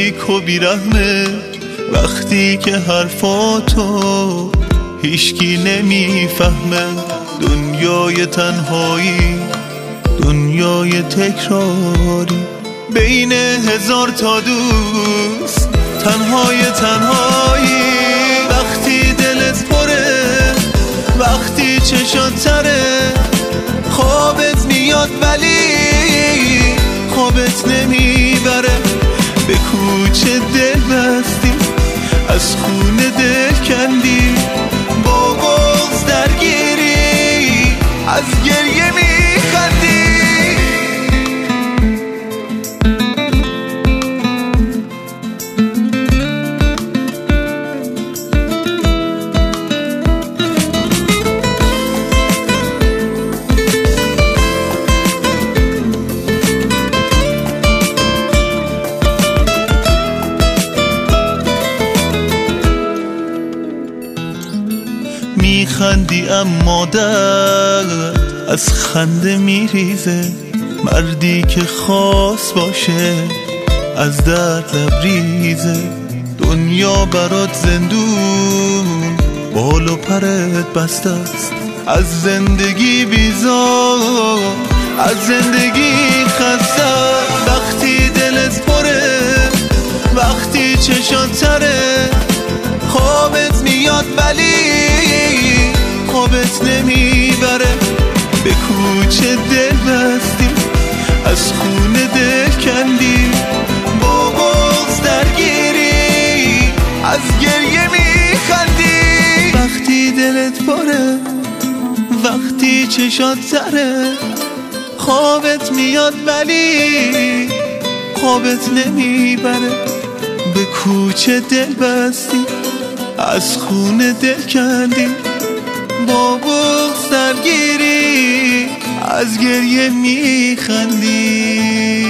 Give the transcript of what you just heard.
تاریک و بیرحمه، وقتی که حرفاتو هیچکی نمیفهمه. دنیای تنهایی، دنیای تکراری، بین هزار تا دوست، تنهایی. وقتی دلت پره، وقتی چشات تره، خوابت میاد ولی خوابت نمیبره. به کوچه دل بستی، از خونه دل کندی، با بغض درگیری، از گریه میخندی. میخندی اما درد از خنده میریزه. مردی که خاص باشه از درد لبریزه. دنیا برات زندون، بال و پرت بسته است. از زندگی بیزار، از زندگی خسته. وقتی دلت پره، وقتی چشات تره، خوابت میاد ولی خوابت نمیبره. به کوچه دل بستی، از خونه دل کندی، با بغض درگیری، از گریه میخندی. وقتی دلت پره، وقتی چشات تره، خوابت میاد ولی خوابت نمیبره. به کوچه دل بستی، از خونه دل کندی، با بغض درگیری، از گریه میخندی.